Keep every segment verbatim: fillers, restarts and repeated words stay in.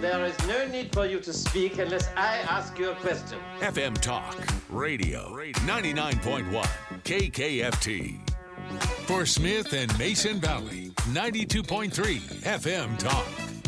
There is no need for you to speak unless I ask you a question. F M Talk Radio, ninety-nine point one K K F T. For Smith and Mason Valley, ninety-two point three F M Talk.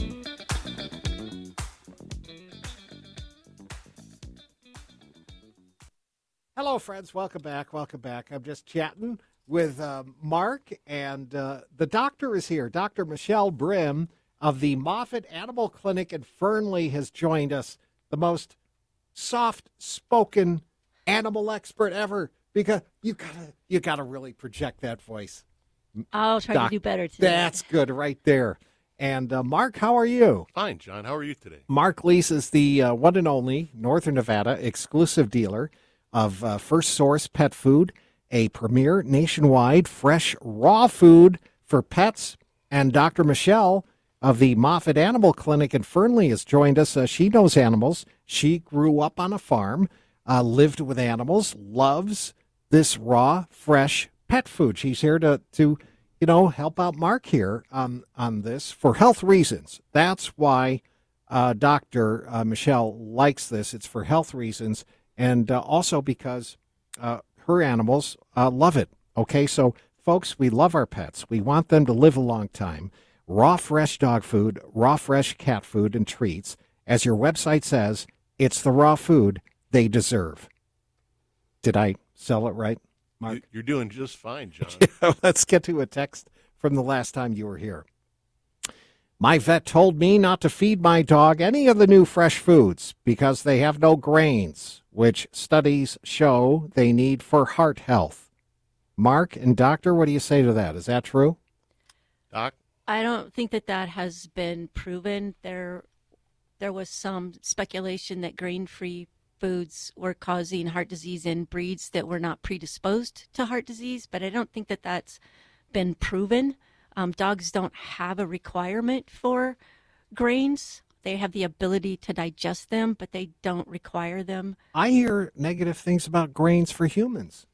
Hello, friends. Welcome back. Welcome back. I'm just chatting with uh, Mark, and uh, the doctor is here. Doctor Michelle Brim of the Moffitt Animal Clinic in Fernley has joined us, the most soft-spoken animal expert ever, because you gotta you gotta really project that voice. I'll try Doc, to do better today. That's good right there. And uh, Mark, how are you? Fine, John. How are you today? Mark Leese is the uh, one and only Northern Nevada exclusive dealer of uh, First Source Pet Food, a premier nationwide fresh raw food for pets. And Doctor Michelle of the Moffitt Animal Clinic in Fernley has joined us. Uh, she knows animals. She grew up on a farm, uh, lived with animals, loves this raw, fresh pet food. She's here to, to you know, help out Mark here on, on this for health reasons. That's why uh, Doctor Uh, Michelle likes this. It's for health reasons. And uh, also because uh, her animals uh, love it. Okay, so folks, we love our pets. We want them to live a long time. Raw, fresh dog food, raw, fresh cat food, and treats. As your website says, it's the raw food they deserve. Did I sell it right, Mark? You're doing just fine, John. Yeah, let's get to a text from the last time you were here. My vet told me not to feed my dog any of the new fresh foods because they have no grains, which studies show they need for heart health. Mark and Doctor, what do you say to that? Is that true? Doc? I don't think that that has been proven. There, there was some speculation that grain-free foods were causing heart disease in breeds that were not predisposed to heart disease, but I don't think that that's been proven. Um, dogs don't have a requirement for grains. They have the ability to digest them, but they don't require them. I hear negative things about grains for humans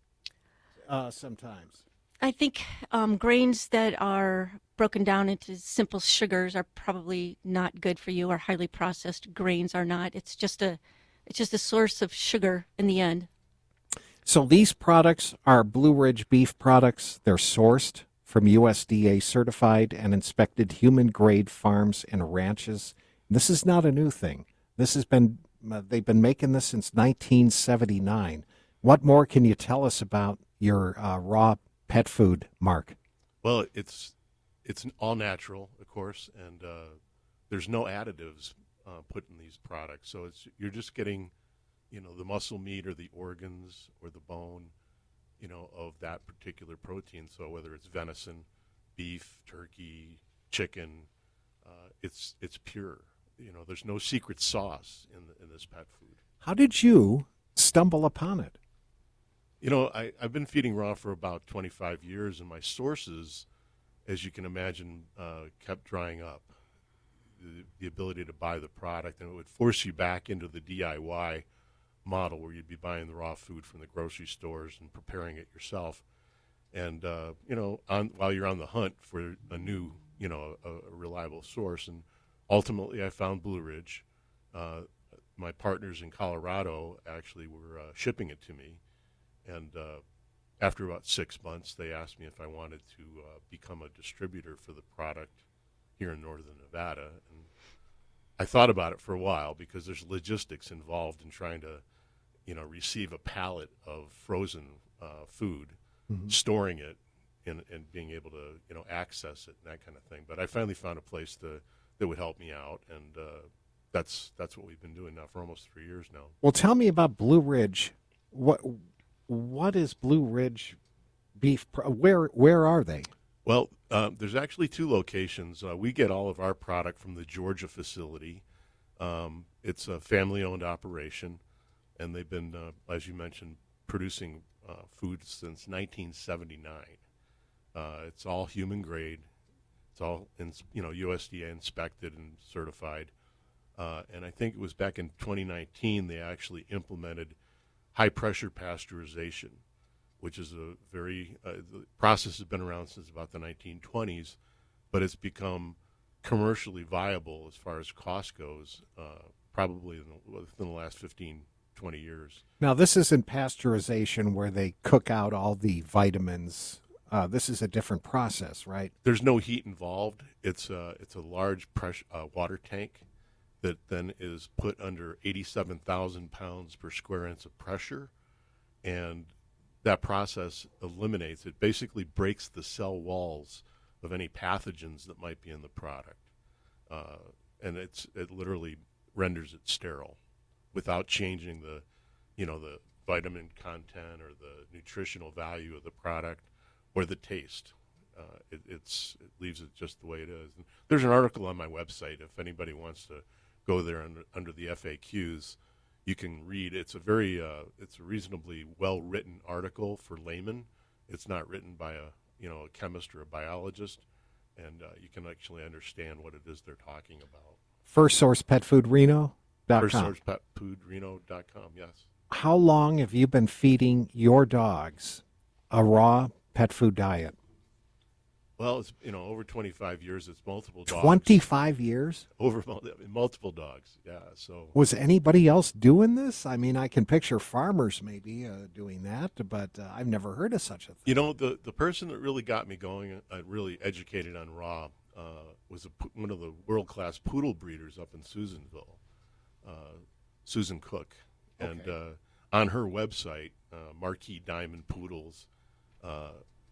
uh, sometimes. I think um, grains that are broken down into simple sugars are probably not good for you, or highly processed grains are not. It's just a, it's just a source of sugar in the end. So these products are Blue Ridge beef products. They're sourced from U S D A certified and inspected human-grade farms and ranches. This is not a new thing. This has been, uh, they've been making this since nineteen seventy-nine. What more can you tell us about your uh, raw pet food, Mark? Well, it's it's all natural, of course, and uh, there's no additives uh, put in these products. So it's you're just getting, you know, the muscle meat or the organs or the bone, you know, of that particular protein. So whether it's venison, beef, turkey, chicken, uh, it's it's pure. You know, there's no secret sauce in the, in this pet food. How did you stumble upon it? You know, I, I've been feeding raw for about twenty-five years, and my sources, as you can imagine, uh, kept drying up. The, the ability to buy the product, and it would force you back into the D I Y model where you'd be buying the raw food from the grocery stores and preparing it yourself. And, uh, you know, on, while you're on the hunt for a new, you know, a, a reliable source. And ultimately I found Blue Ridge. Uh, my partners in Colorado actually were uh, shipping it to me. And uh, after about six months, they asked me if I wanted to uh, become a distributor for the product here in Northern Nevada. And I thought about it for a while because there's logistics involved in trying to, you know, receive a pallet of frozen uh, food, mm-hmm. storing it, and, and being able to, you know, access it and that kind of thing. But I finally found a place to, that would help me out, and uh, that's that's what we've been doing now for almost three years now. Well, tell me about Blue Ridge. What what is Blue Ridge beef? Where where are they? Well, uh, there's actually two locations. Uh, we get all of our product from the Georgia facility. Um, it's a family-owned operation, and they've been, uh, as you mentioned, producing uh, food since nineteen seventy-nine. Uh, it's all human grade. It's all, in, you know, U S D A inspected and certified. Uh, and I think it was back in twenty nineteen they actually implemented high-pressure pasteurization, which is a very uh, – the process has been around since about the nineteen twenties, but it's become commercially viable as far as cost goes, uh, probably in the, within the last fifteen, twenty years. Now, this isn't pasteurization where they cook out all the vitamins. Uh, this is a different process, right? There's no heat involved. It's a, it's a large pressure, uh, water tank that then is put under eighty-seven thousand pounds per square inch of pressure, and that process eliminates, it basically breaks the cell walls of any pathogens that might be in the product. Uh, and it's it literally renders it sterile without changing the, you know, the vitamin content or the nutritional value of the product or the taste. Uh, it, it's, it leaves it just the way it is. And there's an article on my website if anybody wants to go there under, under the F A Qs. You can read. It's a very, uh, it's a reasonably well-written article for laymen. It's not written by a, you know, a chemist or a biologist, and uh, you can actually understand what it is they're talking about. First Source Pet Food Reno dot com. First Source Pet Food Reno dot com. Yes. How long have you been feeding your dogs a raw pet food diet? Well, it's, you know, over twenty-five years. It's multiple dogs. twenty-five years? Over multiple dogs, yeah. So was anybody else doing this? I mean, I can picture farmers maybe uh, doing that, but uh, I've never heard of such a thing. You know, the, the person that really got me going, uh, really educated on raw, uh, was a, one of the world-class poodle breeders up in Susanville, uh, Susan Cook. And Okay. uh, on her website, uh, Marquis Diamond Poodles, uh,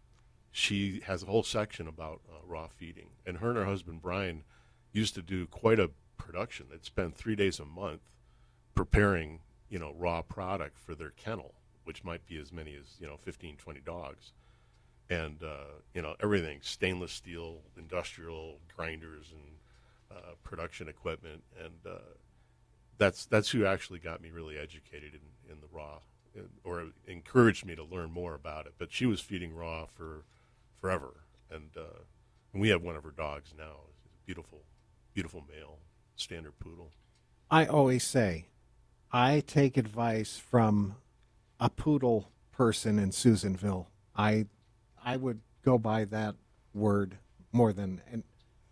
she has a whole section about uh, raw feeding. And her and her husband, Brian, used to do quite a production. They'd spend three days a month preparing, you know, raw product for their kennel, which might be as many as, you know, fifteen, twenty dogs. And, uh, you know, everything, stainless steel, industrial grinders and uh, production equipment. And uh, that's that's who actually got me really educated in, in the raw, or encouraged me to learn more about it. But she was feeding raw for forever, and uh, and we have one of her dogs now. It's a beautiful, beautiful male, standard poodle. I always say, I take advice from a poodle person in Susanville. I, I would go by that word more than, and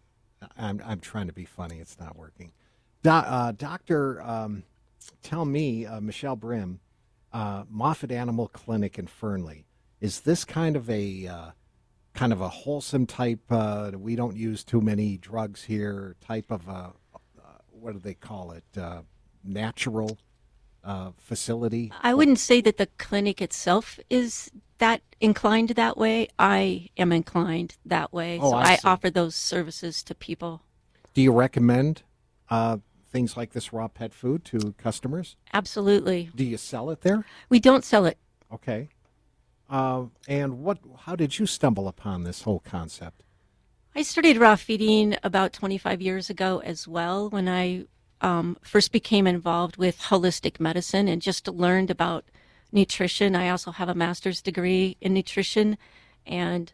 I'm I'm trying to be funny. It's not working. Do, uh, Doctor, um, tell me, uh, Michelle Brim, uh, Moffat Animal Clinic in Fernley. Is this kind of a uh, kind of a wholesome type? Uh, we don't use too many drugs here. Type of a uh, what do they call it? Uh, natural uh, facility. I wouldn't say that the clinic itself is that inclined that way. I am inclined that way. Oh, so I I, see. offer those services to people. Do you recommend uh, things like this raw pet food to customers? Absolutely. Do you sell it there? We don't sell it. Okay. Uh, and what? How did you stumble upon this whole concept? I started raw feeding about twenty-five years ago as well, when I um, first became involved with holistic medicine and just learned about nutrition. I also have a master's degree in nutrition, and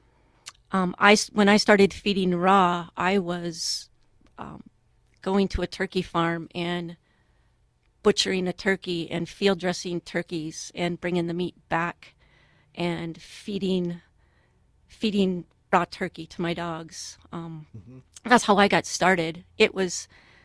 um, I, when I started feeding raw, I was um, going to a turkey farm and butchering a turkey and field dressing turkeys and bringing the meat back and feeding feeding raw turkey to my dogs. Um, mm-hmm. That's how I got started. It was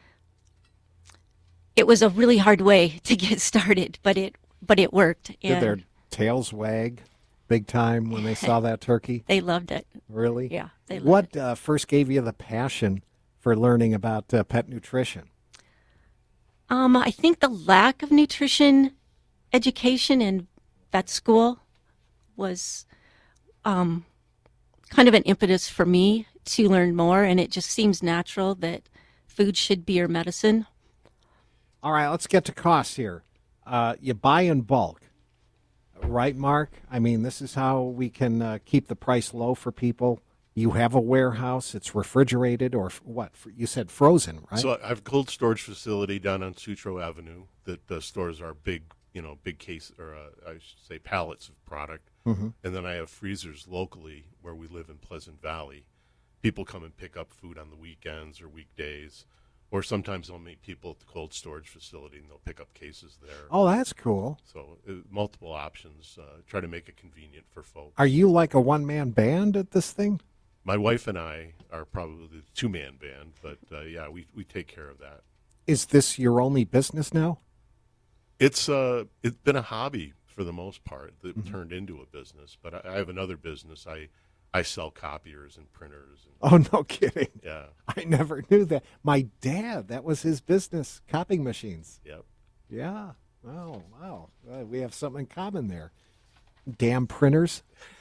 it was a really hard way to get started, but it but it worked. Did And their tails wag big time when they saw that turkey? they loved it. Really? Yeah, they loved What it. uh, first gave you the passion for learning about uh, pet nutrition? Um, I think the lack of nutrition education in vet school was um, kind of an impetus for me to learn more, and it just seems natural that food should be your medicine. All right, let's get to costs here. Uh, you buy in bulk, right, Mark? I mean, this is how we can uh, keep the price low for people. You have a warehouse, it's refrigerated, or f- what? F- You said frozen, right? So I have a cold storage facility down on Sutro Avenue that uh, stores our big, you know, big case, or uh, I should say pallets of product. Mm-hmm. And then I have freezers locally where we live in Pleasant Valley. People come and pick up food on the weekends or weekdays, or sometimes they'll meet people at the cold storage facility and they'll pick up cases there. Oh, that's cool. So uh, multiple options. Uh, try to make it convenient for folks. Are you like a one-man band at this thing? My wife and I are probably the two-man band, but uh, yeah, we we take care of that. Is this your only business now? It's uh, it's been a hobby for the most part that Mm-hmm. turned into a business. But I, I have another business. I I sell copiers and printers. And, Oh, no kidding. yeah, I never knew that. My dad, that was his business, copying machines. yep. Yeah. Oh, wow. Uh, we have something in common there. Damn printers.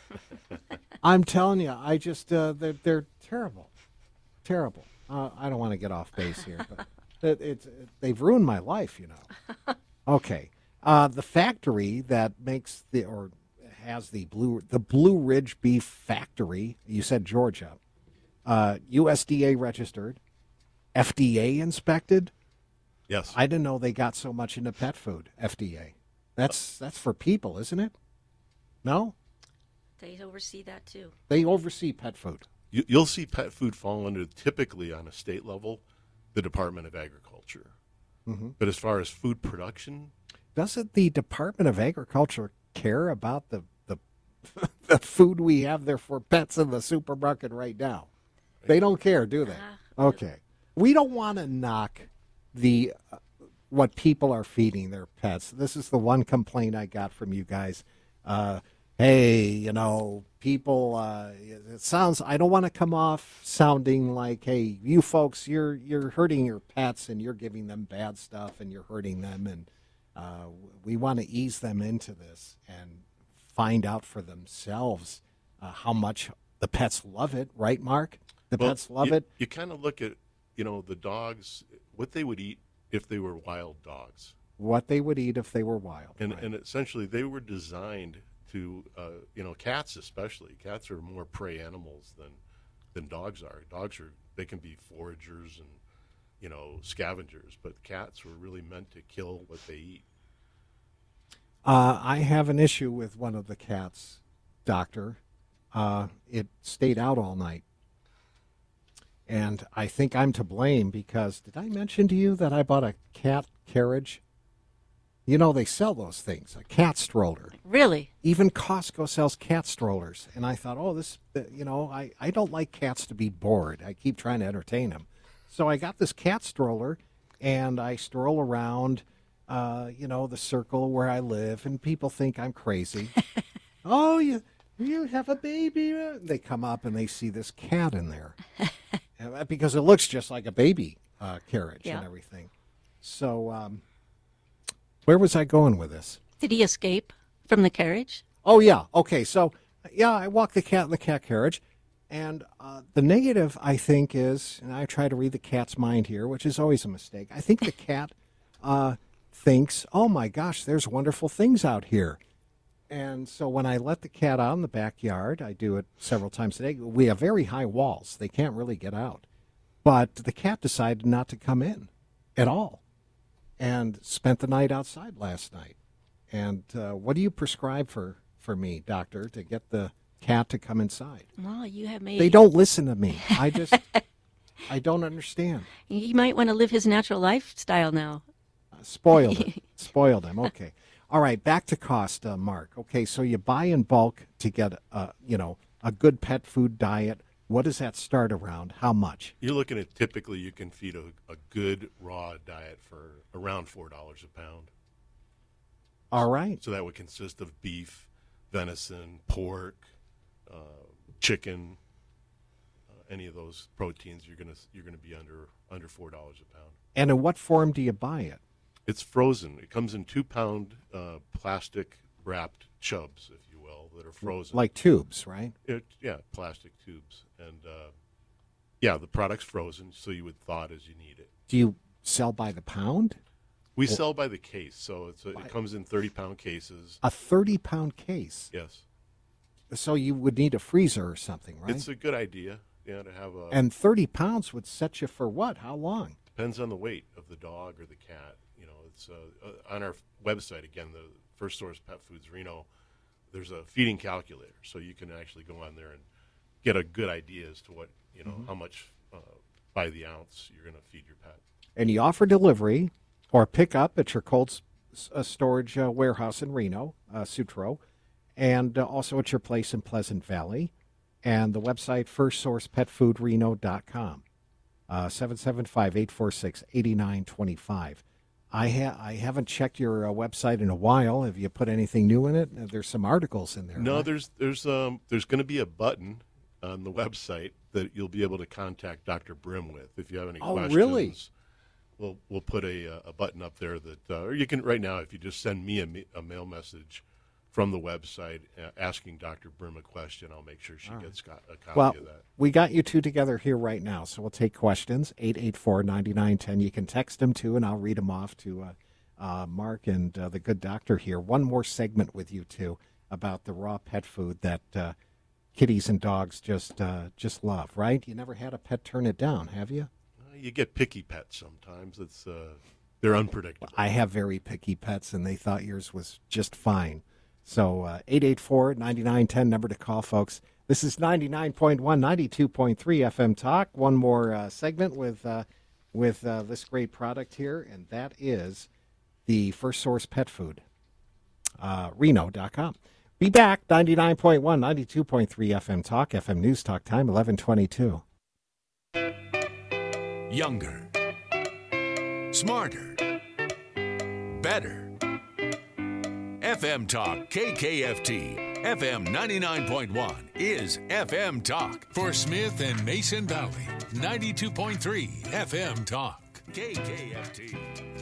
I'm telling you, I just, uh, they're, they're terrible. Terrible. Uh, I don't want to get off base here, but it, it's it, they've ruined my life, you know. Okay. Uh, the factory that makes the, or has the Blue, the Blue Ridge Beef Factory, you said Georgia, uh, U S D A registered, F D A inspected. Yes. I didn't know they got so much into pet food, F D A. That's that's for people, isn't it? No? They oversee that too. They oversee pet food. You, you'll see pet food fall under, typically on a state level, the Department of Agriculture. Mm-hmm. But as far as food production, Doesn't the Department of Agriculture care about the the, the food we have there for pets in the supermarket right now? They don't care, do they? Okay. We don't want to knock the uh, what people are feeding their pets. This is the one complaint I got from you guys. Uh, hey, you know, people. Uh, it sounds. I don't want to come off sounding like, hey, you folks, you're you're hurting your pets and you're giving them bad stuff and you're hurting them, and uh, we want to ease them into this and find out for themselves uh, how much the pets love it. Right, Mark? The well, pets love you, it. You kind of look at, you know, the dogs, what they would eat if they were wild dogs. What they would eat if they were wild. And, right. and essentially, they were designed to, uh, you know, cats especially. Cats are more prey animals than than dogs are. Dogs are, they can be foragers and, you know, scavengers, but cats were really meant to kill what they eat. Uh, I have an issue with one of the cats, Doctor. Uh, it stayed out all night. And I think I'm to blame because, did I mention to you that I bought a cat carriage? You know, they sell those things, a cat stroller. Really? Even Costco sells cat strollers. And I thought, oh, this, uh, you know, I, I don't like cats to be bored. I keep trying to entertain them. So I got this cat stroller, and I stroll around, uh, you know, the circle where I live, and people think I'm crazy. Oh, you you have a baby? They come up, and they see this cat in there. And, because it looks just like a baby uh, carriage Yeah. and everything. So um, where was I going with this? Did he escape from the carriage? Oh, yeah. Okay. So, yeah, I walk the cat in the cat carriage. And uh, the negative, I think, is, and I try to read the cat's mind here, which is always a mistake. I think the cat uh, thinks, oh, my gosh, there's wonderful things out here. And so when I let the cat out in the backyard, I do it several times a day. We have very high walls. They can't really get out. But the cat decided not to come in at all and spent the night outside last night. And uh, what do you prescribe for, for me, doctor, to get the cat to come inside? Well, you have made. They don't listen to me. I just, I don't understand. You might want to live his natural lifestyle now. Uh, spoiled it. Spoiled him. Okay. All right. Back to cost, uh, Mark. Okay. So you buy in bulk to get, uh, you know, a good pet food diet. What does that start around? How much? You're looking at typically you can feed a, a good raw diet for around four dollars a pound. All right. So that would consist of beef, venison, pork, uh, chicken, uh, any of those proteins. You're gonna you're gonna be under under four dollars a pound. And in what form do you buy it? It's frozen. It comes in two pound uh, plastic wrapped chubs, if you will, that are frozen. Like tubes, right? It, yeah, plastic tubes, and uh, yeah, the product's frozen, so you would thaw it as you need it. Do you sell by the pound? We sell by the case, so it's a, it comes in thirty pound cases. A thirty pound case. Yes, So you would need a freezer or something, right? it's a good idea. Yeah, to have a And thirty pounds would set you for what? How long? depends on the weight of the dog or the cat. You know, it's uh, uh, on our website again, the First Source Pet Foods Reno. There's a feeding calculator, so you can actually go on there and get a good idea as to what you know Mm-hmm. how much uh, by the ounce you're going to feed your pet. And you offer delivery or pick up at your cold s- uh, storage uh, warehouse in Reno, uh, Sutro, and uh, also at your place in Pleasant Valley. and the website first source pet food reno dot com. Uh, seven seven five, eight four six, eight nine two five. I, ha- I haven't checked your uh, website in a while. Have you put anything new in it? Uh, There's some articles in there. No, right? there's there's um there's going to be a button on the website that you'll be able to contact Doctor Brim with if you have any Oh, questions. really? We'll we'll put a a button up there that, uh, or you can right now if you just send me a, me- a mail message from the website uh, asking Doctor Brim a question, I'll make sure she All gets got a copy Well, of that. we got you two together here right now, so we'll take questions, eight eight four, nine nine one zero. You can text them, too, and I'll read them off to uh, uh, Mark and uh, the good doctor here. One more segment with you two about the raw pet food that uh, kitties and dogs just uh, just love, right? You never had a pet turn it down, have you? Uh, you get picky pets sometimes. It's uh, they're unpredictable. I have very picky pets, and they thought yours was just fine. So uh, eight eight four, nine nine one zero, number to call, folks. This is ninety-nine point one, ninety-two point three F M Talk. One more uh, segment with uh, with uh, this great product here, and that is the First Source Pet Food, uh, reno dot com. Be back, ninety-nine point one, ninety-two point three F M Talk, F M News Talk Time, eleven twenty-two. Younger, smarter, better. F M Talk K K F T, F M ninety-nine point one is F M Talk. For Smith and Mason Valley, ninety-two point three F M Talk, K K F T.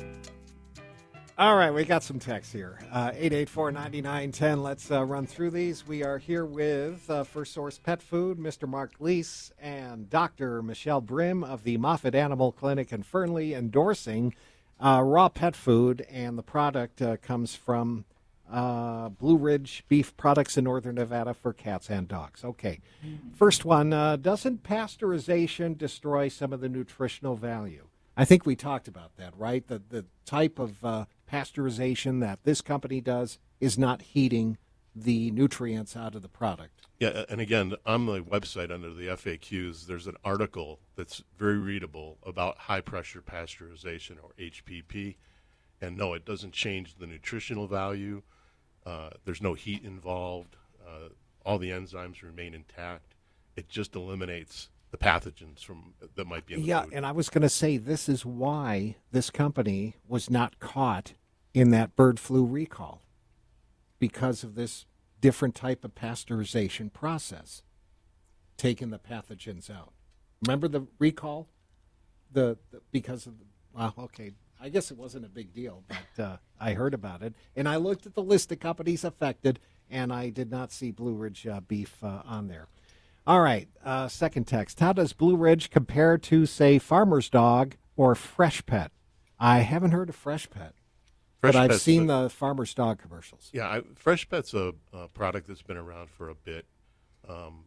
All right, we got some text here. Uh, eight eight four, nine nine one zero. Let's uh, run through these. We are here with uh, First Source Pet Food, Mister Mark Leese, and Doctor Michelle Brim of the Moffitt Animal Clinic in Fernley, endorsing uh, raw pet food, and the product uh, comes from uh, Blue Ridge Beef Products in Northern Nevada for cats and dogs. Okay, first one, uh, doesn't pasteurization destroy some of the nutritional value? I think we talked about that, right? The the type of uh, pasteurization that this company does is not heating the nutrients out of the product. Yeah, and again, on the website under the F A Qs, there's an article that's very readable about high-pressure pasteurization, or H P P. And no, it doesn't change the nutritional value. Uh, there's no heat involved. Uh, all the enzymes remain intact. It just eliminates the pathogens from that might be in the yeah, food. and I was going to say this is why this company was not caught in that bird flu recall, because of this different type of pasteurization process, taking the pathogens out. Remember the recall? The, the because of the, well, okay, I guess it wasn't a big deal, but uh, I heard about it, and I looked at the list of companies affected, and I did not see Blue Ridge uh, beef uh, on there. All right, uh, second text. How does Blue Ridge compare to, say, Farmer's Dog or Fresh Pet? I haven't heard of Fresh Pet, Fresh but I've Pet's seen a- the Farmer's Dog commercials. Yeah, I, Fresh Pet's a, a product that's been around for a bit. Um,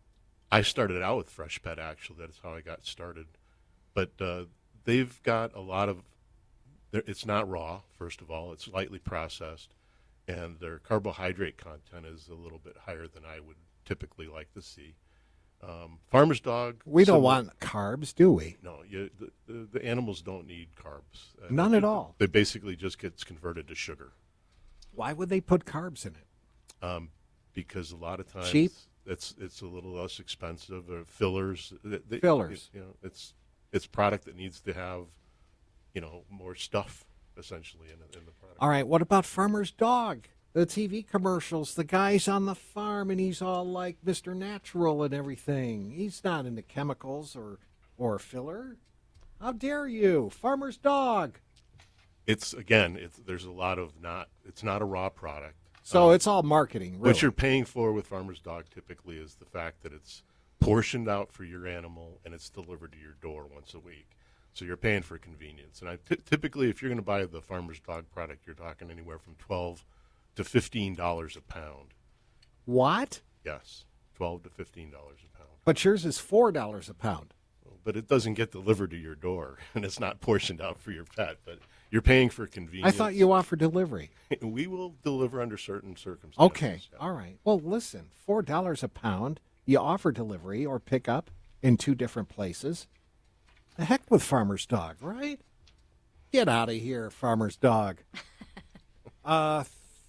I started out with Fresh Pet, actually. That's how I got started. But uh, they've got a lot of, it's not raw, first of all. It's lightly processed. And their carbohydrate content is a little bit higher than I would typically like to see. Um, Farmer's Dog. We don't similar- want carbs, do we? No, you, the, the, the animals don't need carbs. Uh, None at it- all. They basically just gets converted to sugar. Why would they put carbs in it? Um, because a lot of times Cheap? it's it's a little less expensive. Or fillers, They- they- Fillers. You know, it's it's product that needs to have, you know, more stuff essentially in, in the product. All right, what about Farmer's Dog? The T V commercials, the guy's on the farm and he's all like Mister Natural and everything. He's not into chemicals or or filler. How dare you? Farmer's Dog. It's again, it's there's a lot of not. It's not a raw product. So Um, it's all marketing, really. What you're paying for with Farmer's Dog typically is the fact that it's portioned out for your animal and it's delivered to your door once a week. So you're paying for convenience. And I t- typically, if you're going to buy the Farmer's Dog product, you're talking anywhere from twelve to fifteen dollars a pound. What? Yes, twelve to fifteen dollars a pound. But yours is four dollars a pound. But it doesn't get delivered to your door, and it's not portioned out for your pet. But you're paying for convenience. I thought you offered delivery. We will deliver under certain circumstances. Okay, yeah. all right. Well, listen, four dollars a pound. You offer delivery or pickup in two different places. The heck with Farmer's Dog, right? Get out of here, Farmer's Dog. uh,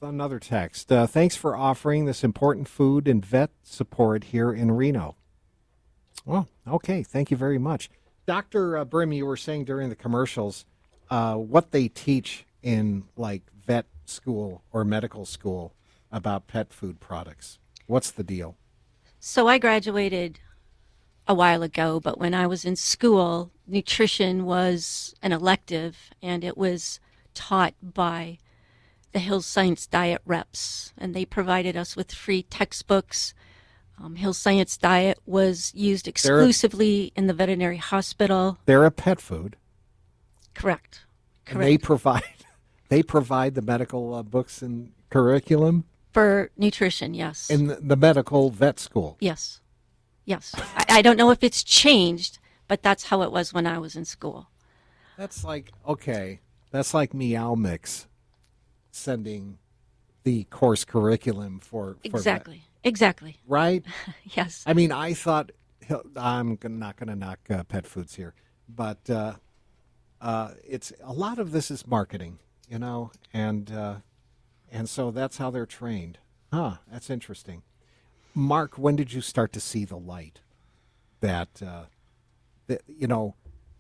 another text. Uh, thanks for offering this important food and vet support here in Reno. Well, okay. Thank you very much. Doctor Uh, Brim, you were saying during the commercials uh, what they teach in like vet school or medical school about pet food products. What's the deal? So I graduated a while ago, but when I was in school, nutrition was an elective, and it was taught by the Hills Science Diet reps, and they provided us with free textbooks. Um, Hills Science Diet was used exclusively in the veterinary hospital. They're a pet food. Correct. And Correct. they provide they provide the medical uh, books and curriculum For nutrition, yes. in the, the medical vet school. Yes. Yes. I, I don't know if it's changed, but that's how it was when I was in school. That's like, okay, that's like Meow Mix sending the course curriculum for, for Exactly. vet, Exactly. right? Yes. I mean, I thought, I'm not going to knock uh, pet foods here, but uh, uh, it's a lot of this is marketing, you know, and uh, and so that's how they're trained. Huh, that's interesting. Mark, when did you start to see the light that, uh, that you know,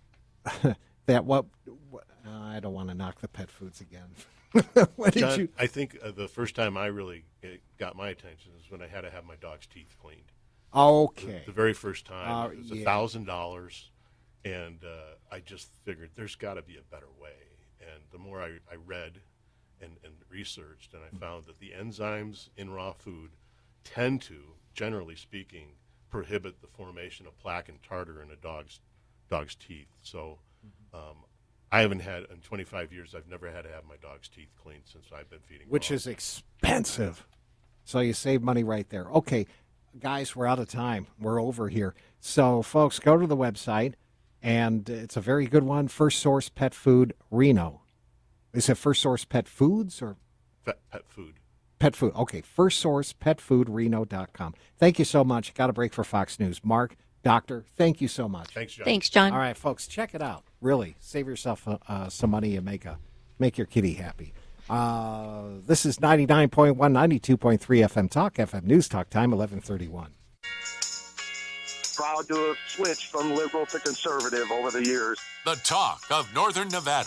that what, what uh, I don't want to knock the pet foods again. when did John, you? I think uh, the first time I really it got my attention is when I had to have my dog's teeth cleaned. Okay. The, the very first time, Uh, it was yeah. a thousand dollars, and uh, I just figured there's got to be a better way. And the more I, I read and, and researched, and I found that the enzymes in raw food tend to, generally speaking, prohibit the formation of plaque and tartar in a dog's dog's teeth. So, um, I haven't had in twenty-five years. I've never had to have my dog's teeth cleaned since I've been feeding. Which raw. is expensive. So you save money right there. Okay, guys, we're out of time. We're over here. So, folks, go to the website, and it's a very good one, First Source Pet Food Reno. Is it First Source Pet Foods or Pet, pet food. Pet Food? Okay, First Source Pet Food Reno dot com. Thank you so much. Got a break for Fox News. Mark, Doctor, thank you so much. Thanks, John. Thanks, John. All right, folks, check it out. Really, save yourself uh, uh, some money and make a make your kitty happy. Uh, this is ninety-nine point one, ninety-two point three F M Talk, F M News Talk, time eleven thirty-one. Proud to have switched from liberal to conservative over the years. The talk of Northern Nevada.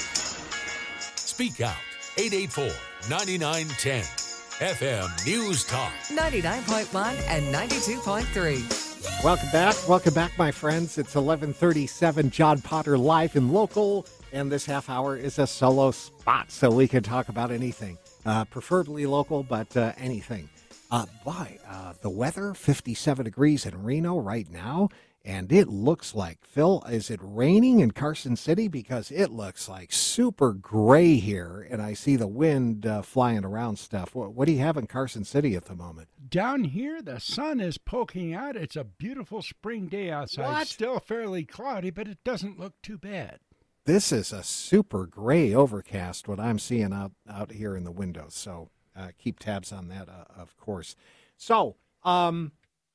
Speak out. eight eight four, nine nine one zero. F M News Talk. ninety-nine point one and ninety-two point three. Welcome back. Welcome back, my friends. It's eleven thirty-seven, John Potter live and local, and this half hour is a solo spot, so we can talk about anything, uh, preferably local, but uh, anything. Uh, boy, uh, the weather, fifty-seven degrees in Reno right now, and it looks like, Phil, is it raining in Carson City? Because it looks like super gray here, and I see the wind uh, flying around stuff. What, what do you have in Carson City at the moment? Down here, the sun is poking out. It's a beautiful spring day outside. What? Still fairly cloudy, but it doesn't look too bad. This is a super gray overcast, what I'm seeing out, out here in the windows. So uh, keep tabs on that, uh, of course. So um,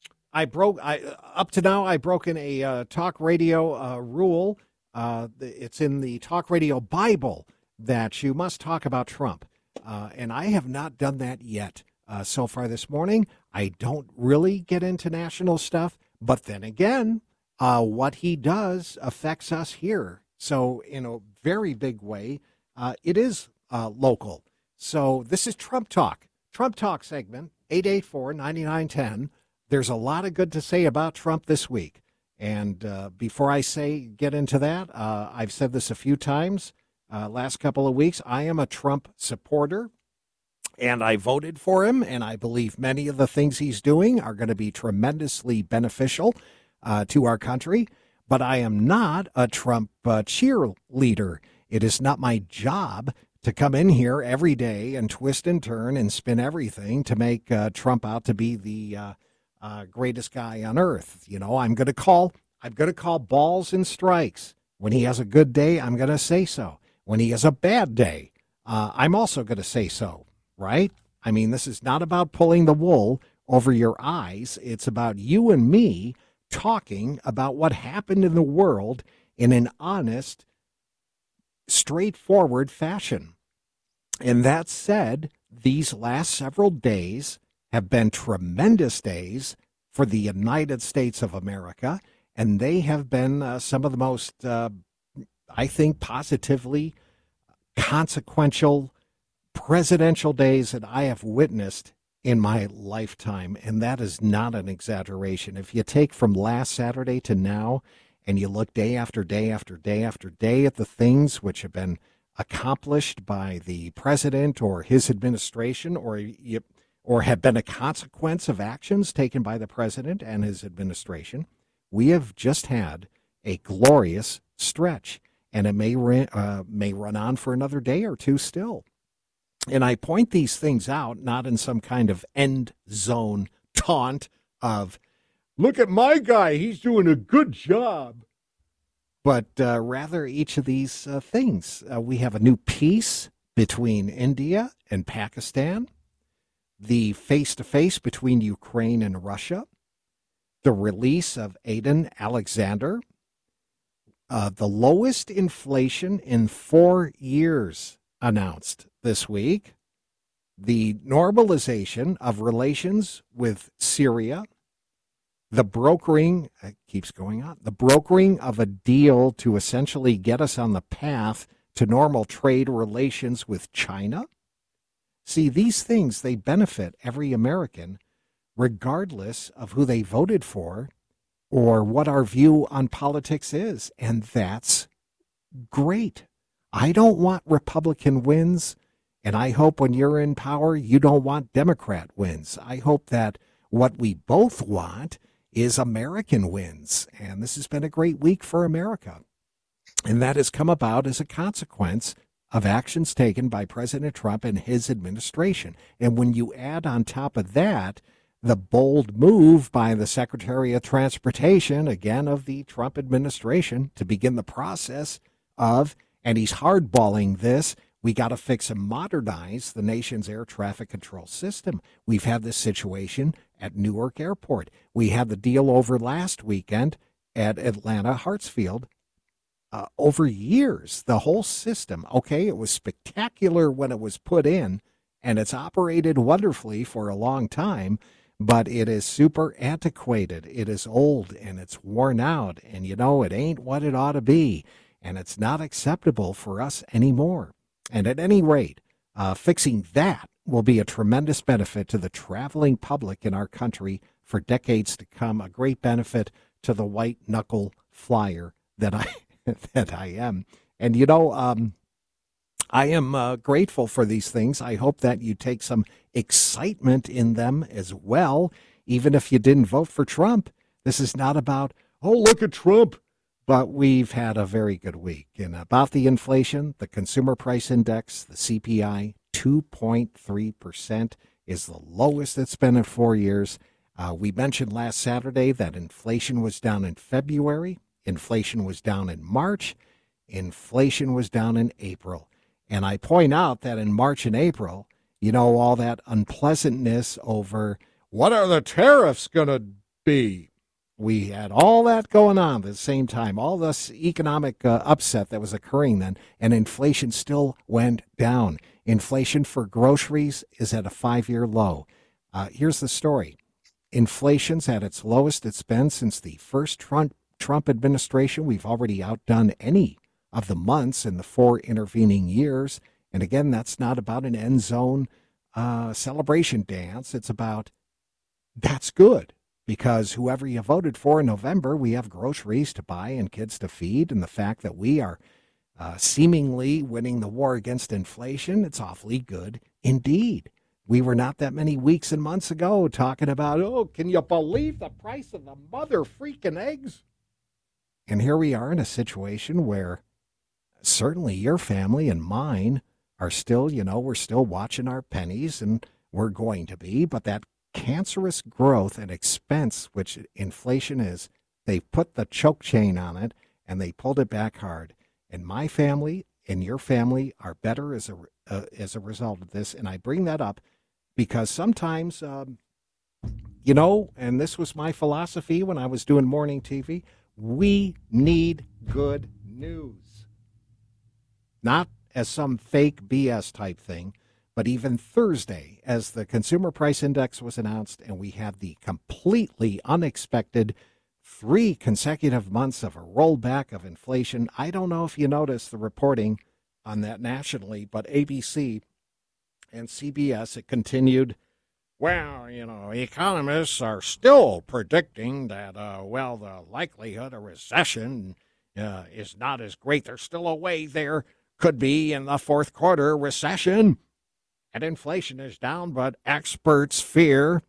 I broke, I up to now, I've broken a uh, talk radio uh, rule. Uh, it's in the talk radio Bible that you must talk about Trump. Uh, and I have not done that yet. Uh, so far this morning, I don't really get into national stuff. But then again, uh, what he does affects us here. So in a very big way, uh, it is uh, local. So this is Trump Talk. Trump Talk segment, eight eight four, nine nine one zero. There's a lot of good to say about Trump this week. And uh, before I say get into that, uh, I've said this a few times uh, last couple of weeks. I am a Trump supporter. And I voted for him, and I believe many of the things he's doing are going to be tremendously beneficial uh, to our country. But I am not a Trump uh, cheerleader. It is not my job to come in here every day and twist and turn and spin everything to make uh, Trump out to be the uh, uh, greatest guy on earth. You know, I'm going to call. I'm going to call balls and strikes. When he has a good day, I'm going to say so. When he has a bad day, uh, I'm also going to say so. Right? I mean, this is not about pulling the wool over your eyes. It's about you and me talking about what happened in the world in an honest, straightforward fashion. And that said, these last several days have been tremendous days for the United States of America, and they have been uh, some of the most, uh, I think, positively consequential presidential days that I have witnessed in my lifetime, and that is not an exaggeration. If you take from last Saturday to now, and you look day after day after day after day at the things which have been accomplished by the president or his administration, or you, or have been a consequence of actions taken by the president and his administration, we have just had a glorious stretch, and it may uh, may run on for another day or two still. And I point these things out not in some kind of end zone taunt of, look at my guy, he's doing a good job. But uh, rather each of these uh, things. Uh, we have a new peace between India and Pakistan, the face-to-face between Ukraine and Russia, the release of Aiden Alexander, uh, the lowest inflation in four years announced this week, the normalization of relations with Syria, the brokering, it keeps going on, the brokering of a deal to essentially get us on the path to normal trade relations with China. See, these things, they benefit every American, regardless of who they voted for or what our view on politics is. And that's great. I don't want Republican wins, and I hope when you're in power, you don't want Democrat wins. I hope that what we both want is American wins. And this has been a great week for America. And that has come about as a consequence of actions taken by President Trump and his administration. And when you add on top of that the bold move by the Secretary of Transportation, again of the Trump administration, to begin the process of, and he's hardballing this, we got to fix and modernize the nation's air traffic control system. We've had this situation at Newark Airport. We had the deal over last weekend at Atlanta Hartsfield. Uh, over years, the whole system, okay, it was spectacular when it was put in, and it's operated wonderfully for a long time, but it is super antiquated. It is old, and it's worn out, and, you know, it ain't what it ought to be, and it's not acceptable for us anymore. And at any rate, uh, fixing that will be a tremendous benefit to the traveling public in our country for decades to come, a great benefit to the white-knuckle flyer that I that I am. And, you know, um, I am uh, grateful for these things. I hope that you take some excitement in them as well, even if you didn't vote for Trump. This is not about, oh, look at Trump. But we've had a very good week. And about the inflation, the consumer price index, the C P I, two point three percent is the lowest it's been in four years. Uh, we mentioned last Saturday that inflation was down in February. Inflation was down in March. Inflation was down in April. And I point out that in March and April, you know, all that unpleasantness over what are the tariffs going to be? We had all that going on at the same time, all this economic uh, upset that was occurring then, and inflation still went down. Inflation for groceries is at a five-year low. Uh, here's the story. Inflation's at its lowest it's been since the first Trump, Trump administration. We've already outdone any of the months in the four intervening years. And again, that's not about an end zone uh, celebration dance. It's about that's good. Because whoever you voted for in November, we have groceries to buy and kids to feed. And the fact that we are uh, seemingly winning the war against inflation, it's awfully good indeed. We were not that many weeks and months ago talking about, oh, can you believe the price of the mother freaking eggs? And here we are in a situation where certainly your family and mine are still, you know, we're still watching our pennies, and we're going to be, but that cancerous growth and expense, which inflation is, they put the choke chain on it and they pulled it back hard. And my family and your family are better as a uh, as a result of this. And I bring that up because sometimes, um, you know, and this was my philosophy when I was doing morning T V, we need good news. Not as some fake B S type thing, But even Thursday, as the Consumer Price Index was announced, and we had the completely unexpected three consecutive months of a rollback of inflation. I don't know if you noticed the reporting on that nationally, but A B C and C B S, it continued, well, you know, economists are still predicting that, uh, well, the likelihood of recession uh, is not as great. There's still a way there could be in the fourth quarter recession. And inflation is down, but experts fear.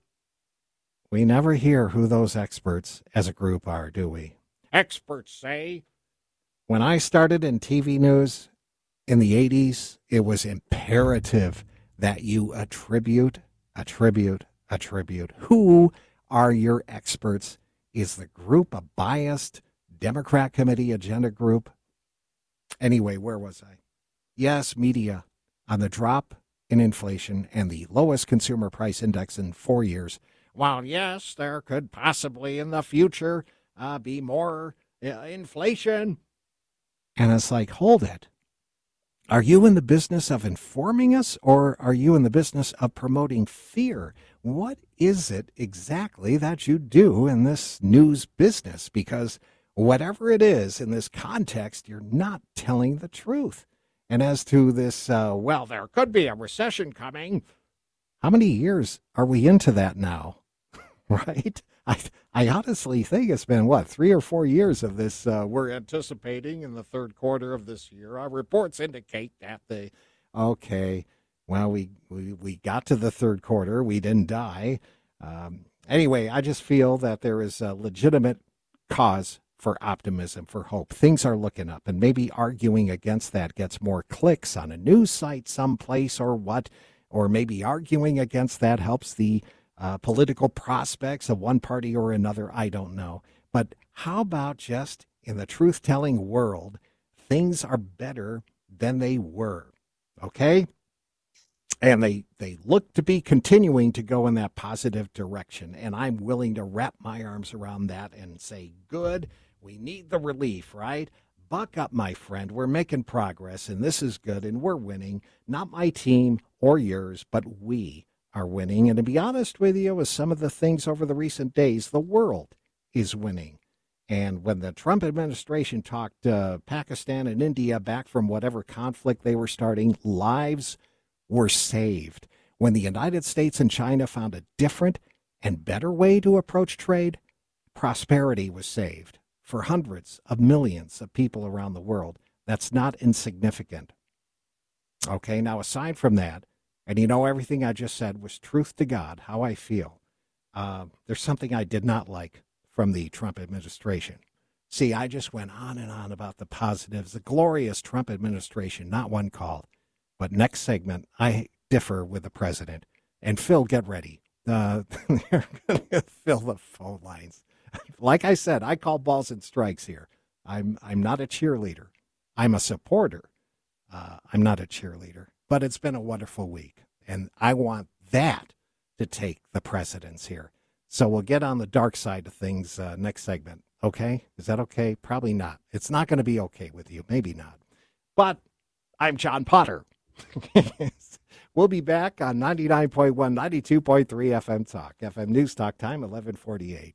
We never hear who those experts as a group are, do we? Experts say. When I started in T V news in the eighties, it was imperative that you attribute, attribute, attribute. Who are your experts? Is the group a biased Democrat committee agenda group? Anyway, where was I? Yes, media on the drop in inflation and the lowest consumer price index in four years. Well, yes, there could possibly in the future uh, be more uh, inflation. And it's like, hold it. Are you in the business of informing us, or are you in the business of promoting fear? What is it exactly that you do in this news business? Because whatever it is in this context, you're not telling the truth. And as to this, uh, well, there could be a recession coming. How many years are we into that now? Right? I I honestly think it's been, what, three or four years of this. Uh, we're anticipating in the third quarter of this year. Our reports indicate that the, okay, well, we, we, we got to the third quarter. We didn't die. Um, anyway, I just feel that there is a legitimate cause for optimism, for hope. Things are looking up, and maybe arguing against that gets more clicks on a news site someplace or what, or maybe arguing against that helps the uh, political prospects of one party or another. I don't know. But how about just in the truth-telling world, things are better than they were, okay? And they, they look to be continuing to go in that positive direction, and I'm willing to wrap my arms around that and say, good, we need the relief, right? Buck up, my friend. We're making progress, and this is good, and we're winning. Not my team or yours, but we are winning. And to be honest with you, with some of the things over the recent days, the world is winning. And when the Trump administration talked uh, Pakistan and India back from whatever conflict they were starting, lives were saved. When the United States and China found a different and better way to approach trade, prosperity was saved for hundreds of millions of people around the world. That's not insignificant. Okay, now aside from that, and you know everything I just said was truth to God, how I feel, uh, there's something I did not like from the Trump administration. See, I just went on and on about the positives, the glorious Trump administration, not one called. But next segment, I differ with the president. And Phil, get ready. Uh, they're going to fill the phone lines. Like I said, I call balls and strikes here. I'm I'm not a cheerleader. I'm a supporter. Uh, I'm not a cheerleader. But it's been a wonderful week, and I want that to take the precedence here. So we'll get on the dark side of things uh, next segment. Okay? Is that okay? Probably not. It's not going to be okay with you. Maybe not. But I'm John Potter. We'll be back on ninety-nine point one, ninety-two point three F M Talk. F M News Talk time, eleven forty-eight.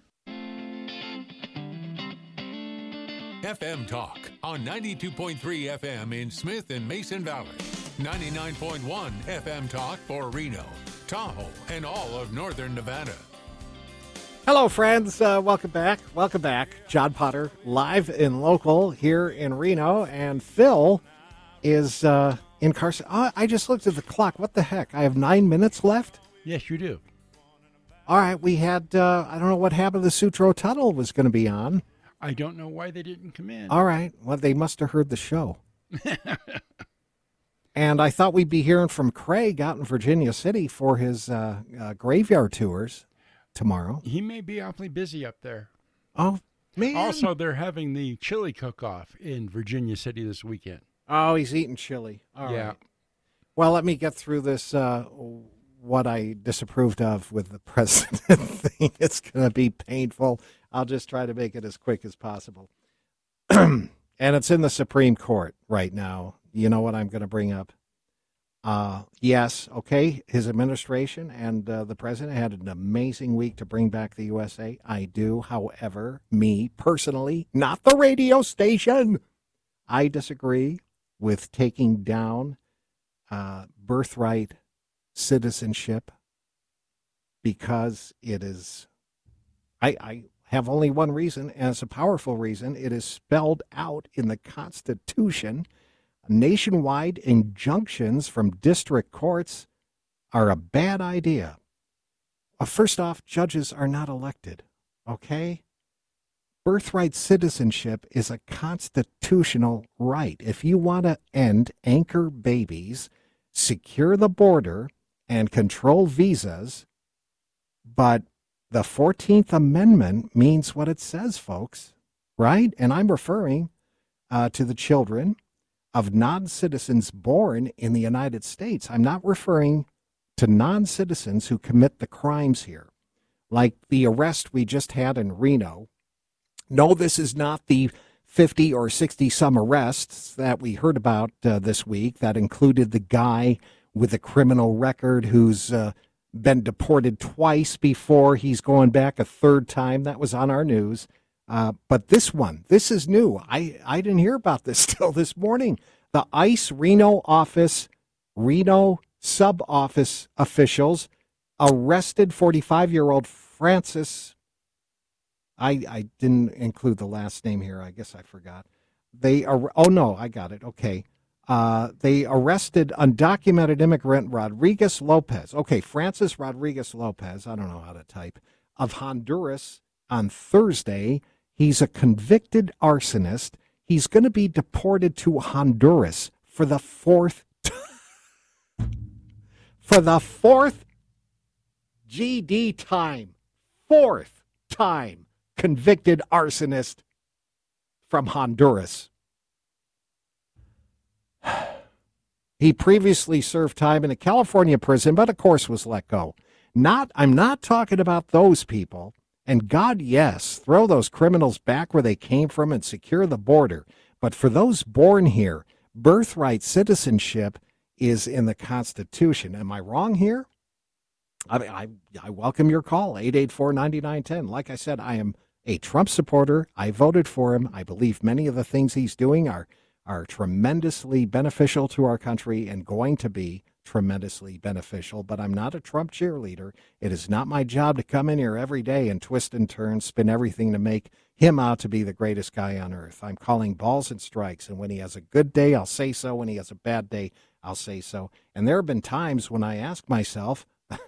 F M Talk on ninety-two point three F M in Smith and Mason Valley. ninety-nine point one F M Talk for Reno, Tahoe, and all of northern Nevada. Hello, friends. Uh, welcome back. Welcome back. John Potter, live and local here in Reno. And Phil is uh, in Carson. Oh, I just looked at the clock. What the heck? I have nine minutes left? Yes, you do. All right. We had, uh, I don't know what happened. The Sutro Tunnel was going to be on. I don't know why they didn't come in. All right. Well, they must have heard the show. And I thought we'd be hearing from Craig out in Virginia City for his uh, uh, graveyard tours tomorrow. He may be awfully busy up there. Oh, man. Also, they're having the chili cook-off in Virginia City this weekend. Oh, he's eating chili. All yeah. right. Well, let me get through this, uh, what I disapproved of with the president thing. It's going to be painful. I'll just try to make it as quick as possible. And it's in the Supreme Court right now. You know what I'm going to bring up? Uh, yes, okay, his administration and uh, the president had an amazing week to bring back the U S A. I do, however, me personally, not the radio station, I disagree with taking down uh, birthright citizenship because it is, I, I have only one reason, and it's a powerful reason. It is spelled out in the Constitution. Nationwide injunctions from district courts are a bad idea. Uh, first off, judges are not elected, okay? Birthright citizenship is a constitutional right. If you want to end anchor babies, secure the border, and control visas, but the fourteenth Amendment means what it says, folks, right? And I'm referring uh, to the children of non-citizens born in the United States. I'm not referring to non-citizens who commit the crimes here, like the arrest we just had in Reno. No, this is not the fifty or sixty some arrests that we heard about uh, this week that included the guy with a criminal record who's uh, been deported twice before. He's going back a third time. That was on our news. Uh, but this one, this is new. I, I didn't hear about this till this morning. The ICE Reno office, Reno sub-office officials arrested forty-five-year-old Francis. I, I didn't include the last name here. I guess I forgot. They are, oh, no, I got it. Okay. Uh, they arrested undocumented immigrant Rodriguez Lopez. Okay, Francis Rodriguez Lopez, I don't know how to type, of Honduras on Thursday. He's a convicted arsonist. He's going to be deported to Honduras for the fourth for the fourth G D time. Fourth time convicted arsonist from Honduras. He previously served time in a California prison, but of course was let go. Not, I'm not talking about those people. And God, yes, throw those criminals back where they came from and secure the border. But for those born here, birthright citizenship is in the Constitution. Am I wrong here? I mean, I, I welcome your call, eight eight four, nine nine one zero. Like I said, I am a Trump supporter. I voted for him. I believe many of the things he's doing are, are tremendously beneficial to our country and going to be tremendously beneficial, but I'm not a Trump cheerleader. It is not my job to come in here every day and twist and turn, spin everything to make him out to be the greatest guy on earth. I'm calling balls and strikes, and when he has a good day, I'll say so. When he has a bad day, I'll say so. And there have been times when I ask myself,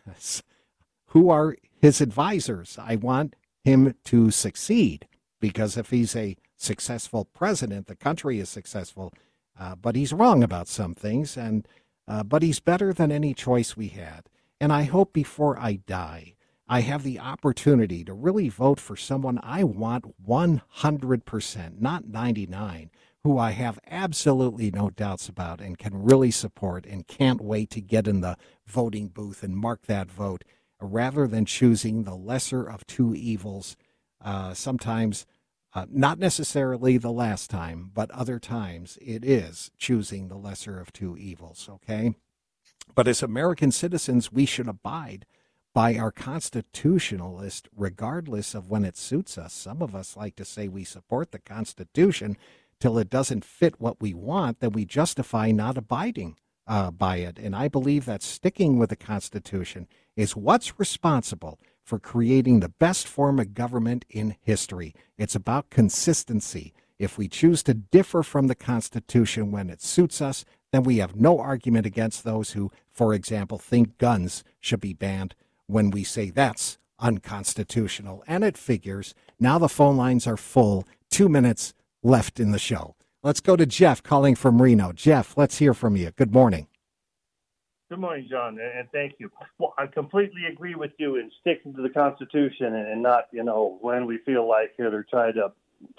who are his advisors? I want him to succeed, because if he's a successful president, the country is successful, uh, but he's wrong about some things, and Uh, but he's better than any choice we had. And I hope before I die, I have the opportunity to really vote for someone I want one hundred percent, not ninety-nine, who I have absolutely no doubts about and can really support and can't wait to get in the voting booth and mark that vote, rather than choosing the lesser of two evils. Uh, sometimes, uh, not necessarily the last time, but other times it is choosing the lesser of two evils, okay? But as American citizens, we should abide by our constitutionalist, regardless of when it suits us. Some of us like to say we support the Constitution till it doesn't fit what we want, then we justify not abiding uh, by it. And I believe that sticking with the Constitution is what's responsible for creating the best form of government in history. It's about consistency. If we choose to differ from the Constitution when it suits us, then we have no argument against those who, for example, think guns should be banned when we say that's unconstitutional. And it figures. Now the phone lines are full. Two minutes left in the show. Let's go to Jeff calling from Reno. Jeff, let's hear from you. Good morning. Good morning, John, and thank you. Well, I completely agree with you in sticking to the Constitution and not, you know, when we feel like it or try to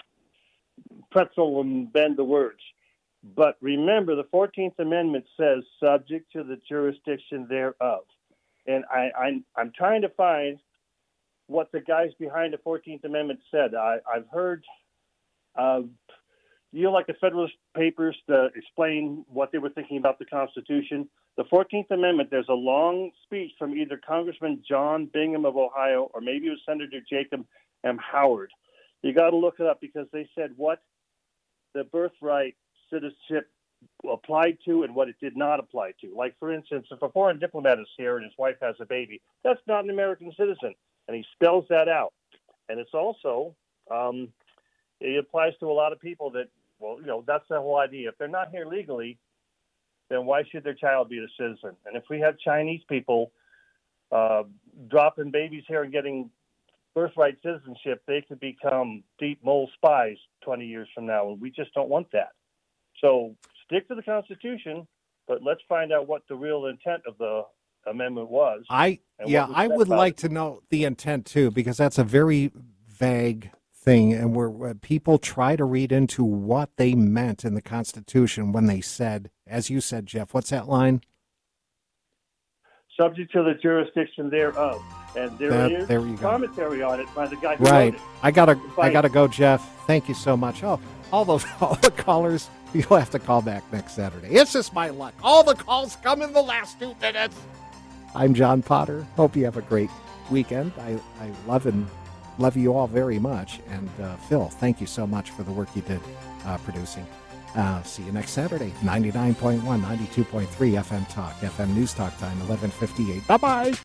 pretzel and bend the words. But remember, the fourteenth Amendment says subject to the jurisdiction thereof. And I, I, I'm trying to find what the guys behind the fourteenth Amendment said. I, I've heard uh, you know, like the Federalist Papers to explain what they were thinking about the Constitution. The fourteenth Amendment, there's a long speech from either Congressman John Bingham of Ohio or maybe it was Senator Jacob M. Howard. You got to look it up because they said what the birthright citizenship applied to and what it did not apply to. Like, for instance, if a foreign diplomat is here and his wife has a baby, that's not an American citizen. And he spells that out. And it's also, um, it applies to a lot of people that, well, you know, that's the whole idea. If they're not here legally, then why should their child be a citizen? And if we have Chinese people uh, dropping babies here and getting birthright citizenship, they could become deep mole spies twenty years from now, and we just don't want that. So stick to the Constitution, but let's find out what the real intent of the amendment was. I yeah, I would like it. to know the intent too, because that's a very vague thing, and where, where people try to read into what they meant in the Constitution when they said, as you said, Jeff, what's that line? Subject to the jurisdiction thereof. And there that, is there you go. commentary on it by the guy who right. wrote it. I gotta, By, I gotta go, Jeff. Thank you so much. Oh, all those, all the callers, you'll have to call back next Saturday. It's just my luck. All the calls come in the last two minutes. I'm John Potter. Hope you have a great weekend. I, I love and love you all very much. And uh, Phil, thank you so much for the work you did uh, producing. Uh, see you next Saturday. ninety-nine point one, ninety-two point three F M Talk, F M News Talk time, eleven fifty-eight. Bye bye.